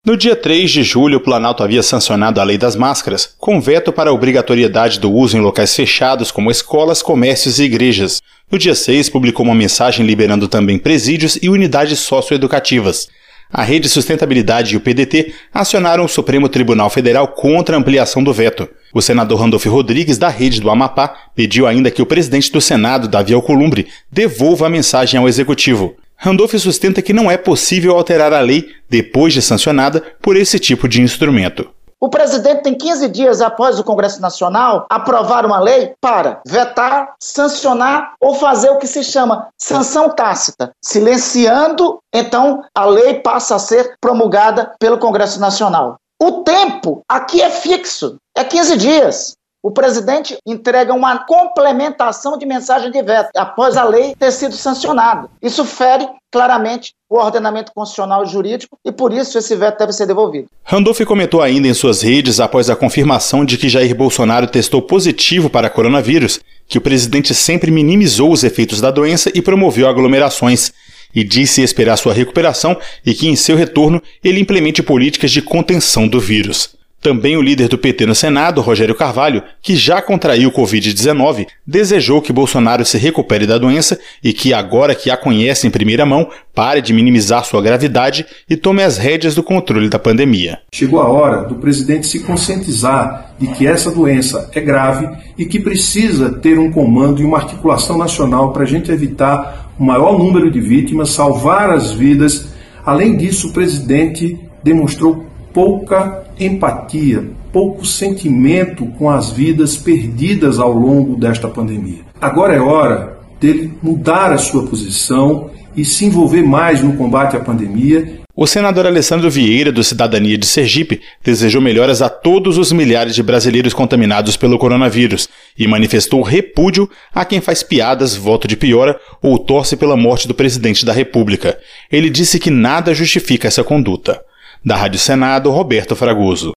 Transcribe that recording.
No dia 3 de julho, o Planalto havia sancionado a Lei das Máscaras, com veto para a obrigatoriedade do uso em locais fechados como escolas, comércios e igrejas. No dia 6, publicou uma mensagem liberando também presídios e unidades socioeducativas. A Rede Sustentabilidade e o PDT acionaram o Supremo Tribunal Federal contra a ampliação do veto. O senador Randolfo Rodrigues, da Rede do Amapá, pediu ainda que o presidente do Senado, Davi Alcolumbre, devolva a mensagem ao Executivo. Randolph sustenta que não é possível alterar a lei depois de sancionada por esse tipo de instrumento. O presidente tem 15 dias após o Congresso Nacional aprovar uma lei para vetar, sancionar ou fazer o que se chama sanção tácita. Silenciando, então a lei passa a ser promulgada pelo Congresso Nacional. O tempo aqui é fixo, é 15 dias. O presidente entrega uma complementação de mensagem de veto após a lei ter sido sancionada. Isso fere claramente o ordenamento constitucional e jurídico e, por isso, esse veto deve ser devolvido. Randolph comentou ainda em suas redes, após a confirmação de que Jair Bolsonaro testou positivo para coronavírus, que o presidente sempre minimizou os efeitos da doença e promoveu aglomerações, e disse esperar sua recuperação e que, em seu retorno, ele implemente políticas de contenção do vírus. Também o líder do PT no Senado, Rogério Carvalho, que já contraiu Covid-19, desejou que Bolsonaro se recupere da doença e que, agora que a conhece em primeira mão, pare de minimizar sua gravidade e tome as rédeas do controle da pandemia. Chegou a hora do presidente se conscientizar de que essa doença é grave e que precisa ter um comando e uma articulação nacional para a gente evitar o maior número de vítimas, salvar as vidas. Além disso, o presidente demonstrou pouca empatia, pouco sentimento com as vidas perdidas ao longo desta pandemia. Agora é hora dele mudar a sua posição e se envolver mais no combate à pandemia. O senador Alessandro Vieira, do Cidadania de Sergipe, desejou melhoras a todos os milhares de brasileiros contaminados pelo coronavírus e manifestou repúdio a quem faz piadas, voto de piora ou torce pela morte do presidente da República. Ele disse que nada justifica essa conduta. Da Rádio Senado, Roberto Fragoso.